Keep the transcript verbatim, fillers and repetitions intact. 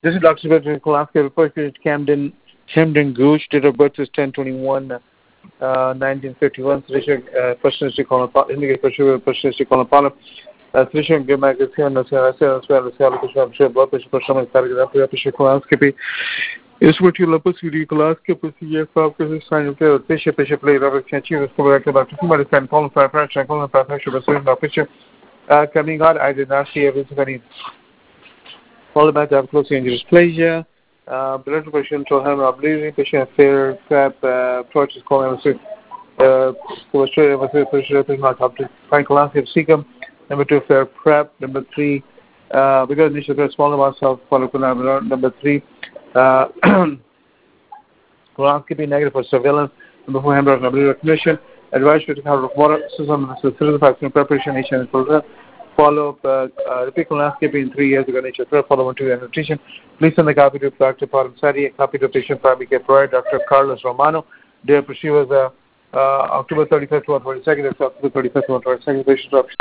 This is Doctor Sebastian Kolaski, reported Camden, Camden Gooch. Date of birth is ten twenty-one, uh, nineteen fifty-one. Physician, uh, personality colon, indicate personality colon polyp. Physician, give my good hand, as well as well as well as well as well blood pressure, personal cardiac, pressure colonoscopy. Is what you love to see colonoscopy, yes, focus, sign of the bishop, bishop, lay, Robert Cantu, correct about two months, and colon five pressure, colon five pressure, but certain picture. Uh, coming out, I did not see evidence of any followed by the close injury dysplasia, uh, blood pressure, control, hammer, bleeding, patient fair, crap, uh, approaches, colon, uh, pressure, pressure, not up to fine colonoscopy, cecum. Number two, fair prep. Number three, uh, because initially there are small amounts of polyclonal. Number three, uh, colonoscopy negative for surveillance. Number four, hammer, number recognition. Advice to cover water system, vaccine preparation, nation and program. Follow up, uh, uh, repeat colonoscopy in three years ago, nature third, follow on to nutrition. Please send the copy to Doctor Param Sadi, a copy to patient primary care provider, Doctor Carlos Romano. Their procedure was uh, uh, October thirty-fifth to twenty-second, October thirty-fifth to twenty-second, patient